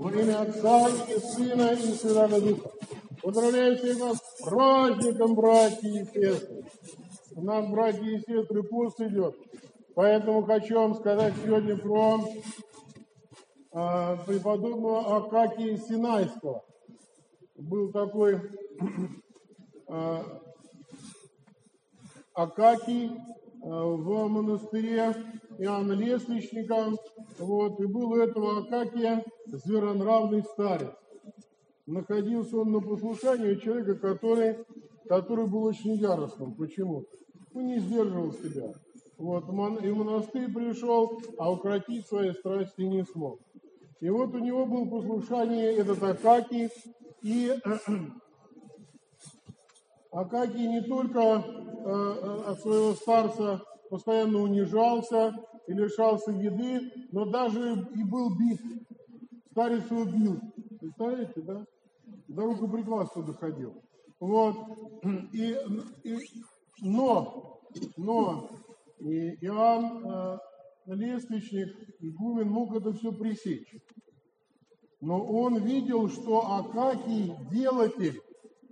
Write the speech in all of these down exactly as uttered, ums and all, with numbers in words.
Во имя Отца и Сына и Святого Духа. Поздравляю всех вас с праздником, братья и сестры. У нас, братья и сестры, пост идет. Поэтому хочу вам сказать сегодня про э, преподобного Акакия Синайского. Был такой э, Акакий э, в монастыре Иоанна Лествичника. Вот, и был у этого Акакия зверонравный старец. Находился он на послушании у человека, который, который был очень яростным. Почему? Он не сдерживал себя. Вот, и в монастырь пришел, а укротить свои страсти не смог. И вот у него было послушание этот Акакий. И Акакий не только э, от своего старца постоянно унижался и лишался еды, но даже и был бит. Старец его бил. Представляете, да? До рукоприкладства доходил. Вот. И, и, но, но и Иоанн э, Лествичник, игумен, мог это все пресечь. Но он видел, что Акакий делатель.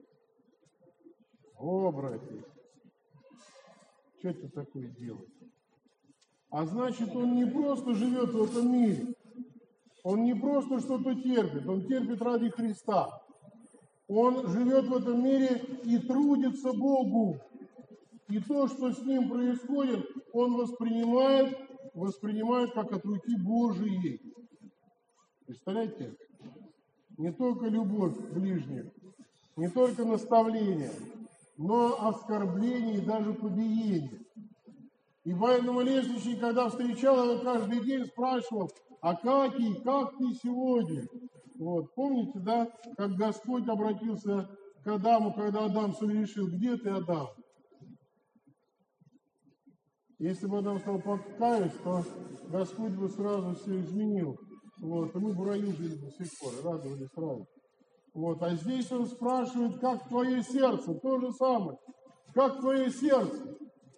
О, братья, что это такое делает? А значит, он не просто живет в этом мире. Он не просто что-то терпит, он терпит ради Христа. Он живет в этом мире и трудится Богу. И то, что с ним происходит, он воспринимает, воспринимает как от руки Божией. Представляете? Не только любовь к ближним, не только наставление, но оскорбление и даже побиение. И поэтому Лествичник, когда встречал его каждый день, спрашивал: Акакий, как ты сегодня? Вот, помните, да, как Господь обратился к Адаму, когда Адам согрешил: где ты, Адам? Если бы Адам стал покаясь, то Господь бы сразу все изменил. Вот, и мы бы в раю жили до сих пор, радовались сразу. Вот, а здесь он спрашивает: как твое сердце? То же самое. Как твое сердце?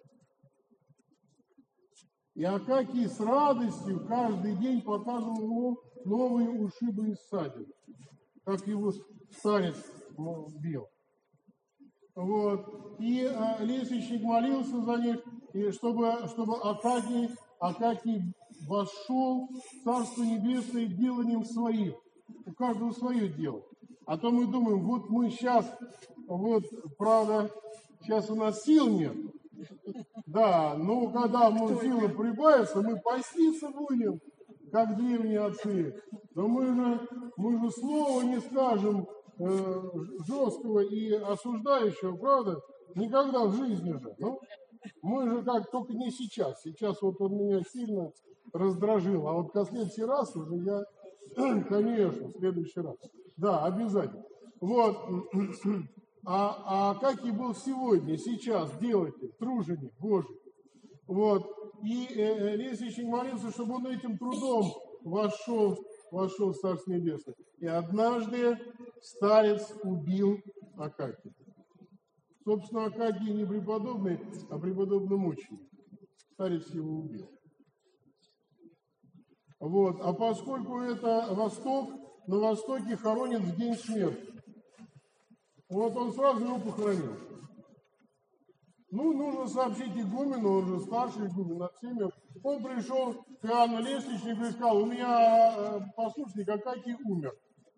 И Акакий с радостью каждый день показывал ему новые ушибы и ссадины, как его старец бил. Вот. И э, Лествичник молился за них, и чтобы, чтобы Акакий, Акакий вошел в Царство Небесное деланием своим. У каждого свое дело. А то мы думаем, вот мы сейчас, вот, правда, сейчас у нас сил нет. Да, но когда мы силы прибавятся, мы поститься будем, как древние отцы. Но мы же, мы же слова не скажем э, жесткого и осуждающего, правда? Никогда в жизни же. Ну, мы же как, только не сейчас. Сейчас вот он меня сильно раздражил. А вот в следующий раз уже я, конечно, в следующий раз. Да, обязательно. Вот. А, а как и был сегодня, сейчас, делатель, труженик Божий. Вот. И э, Лествичник молился, чтобы он этим трудом вошел, вошел в Царство Небесное. И однажды старец убил Акакия. Собственно, Акакий не преподобный, а преподобный мученик. Старец его убил. Вот. А поскольку это Восток, на Востоке хоронят в день смерти. Вот он сразу его похоронил. Ну, нужно сообщить игумену, он же старший игумен над всеми. Он пришел к Иоанну Лествичнику и сказал: у меня послушник Акакий умер.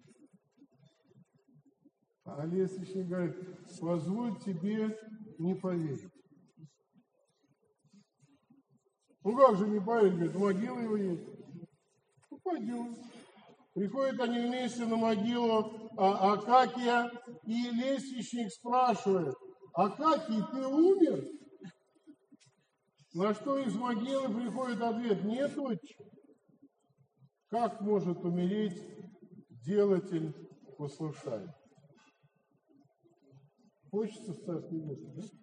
А Лествичник говорит: позволь тебе не поверить. Ну как же не поверить? Говорит, могила его есть. Ну пойдем. Приходят они вместе на могилу а, Акакия, и Лествичник спрашивает: Акакий, ты умер? На что из могилы приходит ответ: нет, отче. Как может умереть делатель послушания? Хочется в Царстве Небесном, да?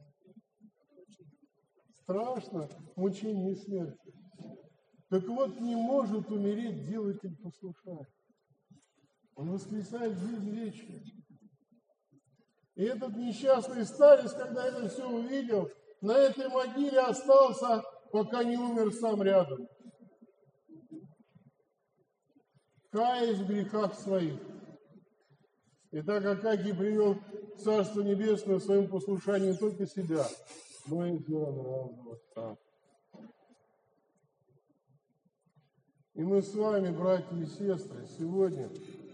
Страшно мучение и смерть. Так вот, не может умереть делатель послушания. Он воскресает в жизнь вечную. И этот несчастный старец, когда это все увидел, на этой могиле остался, пока не умер сам рядом. каясь в грехах своих. И так как Акакий привел в Царство Небесное в своем послушании не только себя, но и злорадного отца. И мы с вами, братья и сестры, сегодня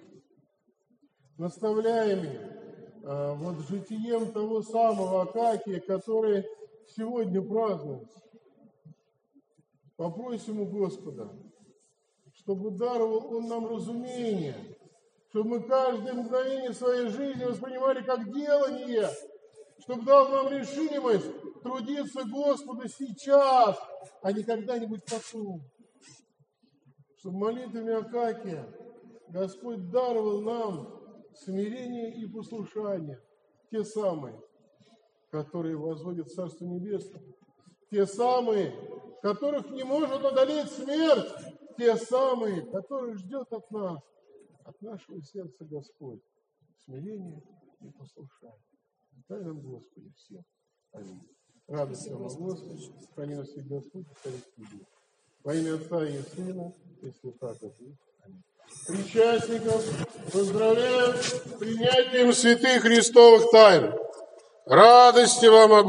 наставляемые а, вот житием того самого Акакия, который сегодня празднуется, попросим у Господа, чтобы даровал Он нам разумение, чтобы мы каждое мгновение своей жизни воспринимали как делание, чтобы дал нам решимость трудиться Господу сейчас, а не когда-нибудь потом. Чтобы молитвами Акакия Господь даровал нам смирение и послушание, те самые, которые возводят Царство Небесное, те самые, которых не может одолеть смерть, те самые, которых ждет от нас, от нашего сердца Господь, смирение и послушание. Дай нам, Господи, всем. Аминь. Радость вам, Господи, храни нас всех Господь, Христе. Во имя Отца и Сына, и Святого Духа. Аминь. Причастников поздравляем с принятием святых Христовых тайн. Радости вам,